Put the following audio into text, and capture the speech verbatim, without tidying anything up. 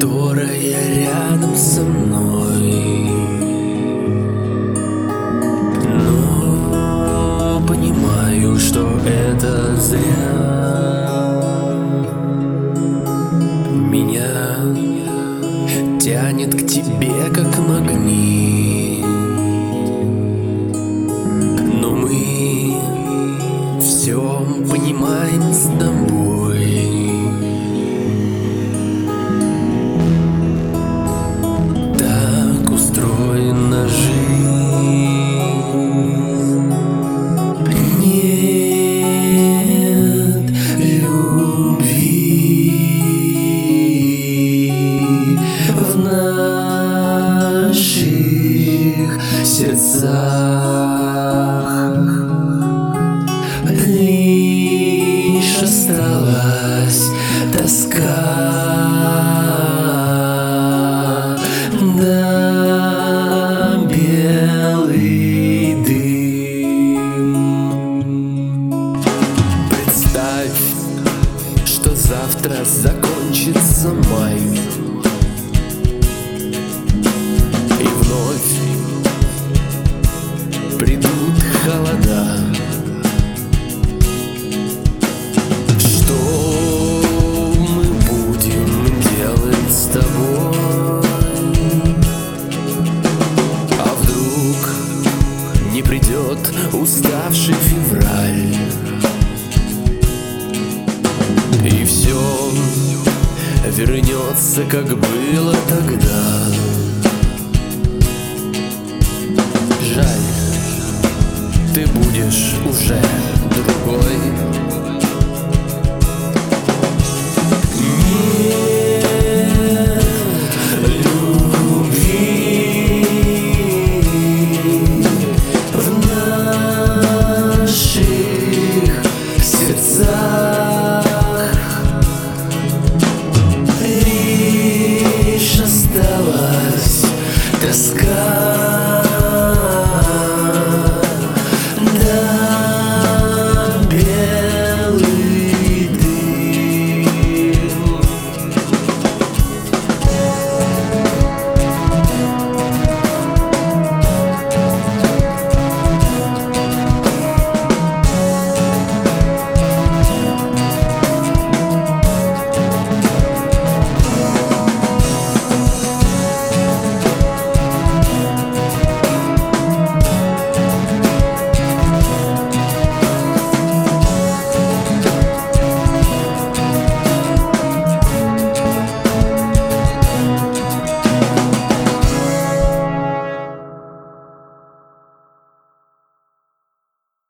которая рядом со мной. Но понимаю, что это зря. Меня тянет к тебе, как магнит. Но мы все понимаем с тобой. Так устроена жизнь. Нет любви в наших сердцах. Лишь осталась тоска, да белый дым. Представь, что завтра закончится май, и вновь придут холода. Что мы будем делать с тобой? А вдруг не придет уставший февраль, и все вернется, как было тогда? Жаль, ты будешь уже другой.